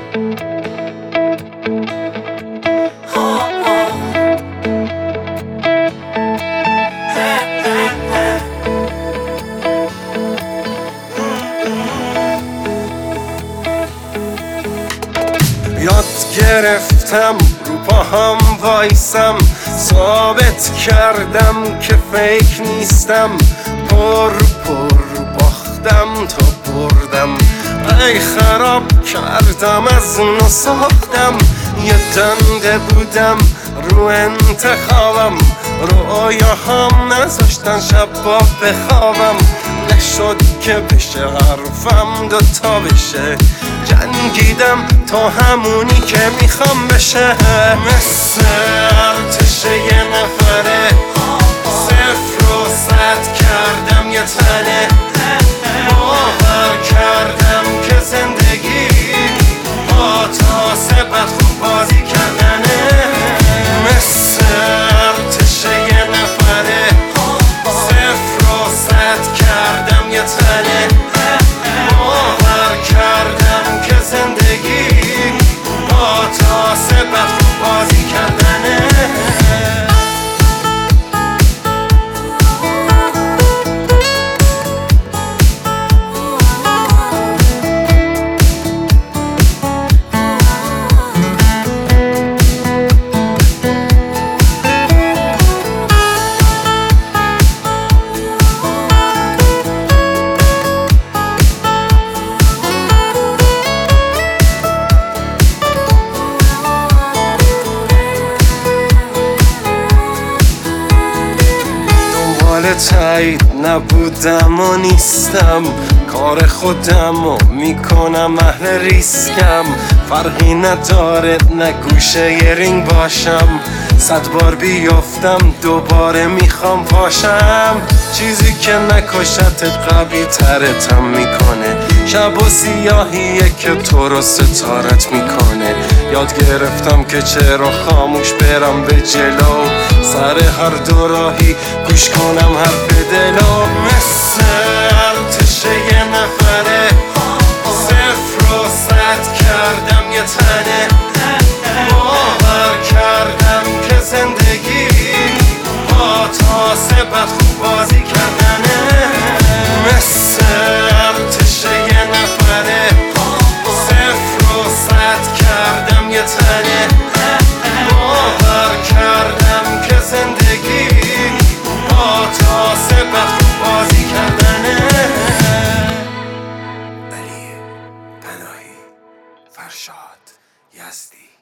یاد گرفتم رو پاهم وایسم، ثابت کردم که فیک نیستم. پر باختم تا بردم، ای خراب کردم از نو ساختم. یه دنده بودم رو انتخابم، رویاهام نذاشتن شبا بخوابم. نشد که بشه حرفم دوتا بشه، جنگیدم تا همونی که میخوام بشه. مثل ارتش یه نفره، 0 و 100 کردم یه تنه. باور کردم که زندگی با تاسه بد خوب بازی کردنه. مثل ارتش یه نفره، 0 و 100 کردم یه تنه. باور کردم که زندگی با تاسه بد خوب بازی کردنه. تایید نبودم و نیستم، کار خودم و میکنم اهل ریسکم. فرقی نداره نه گوشه یه رینگ باشم، 100 بار بیافتم دوباره میخوام پاشم. چیزی که نکشتت قوی ترتم میکنه، شب و سیاهیه که تو رو ستارت میکنه. یاد گرفتم که چرا خاموش برم به جلو، سر هر دو راهی گوش کنم حرف دلو. مثل ارتش یه نفره، 0 و 100 کردم یه تنه. باور کردم که زندگی با تاسه بد خوب بازی کردنه. مثل ارتش یه نفره، 0 و 100 کردم یه تنه. باور کردم که زندگی با تاسه بد خوب بازی کردنه. علی پناهی، فرشاد یزدی.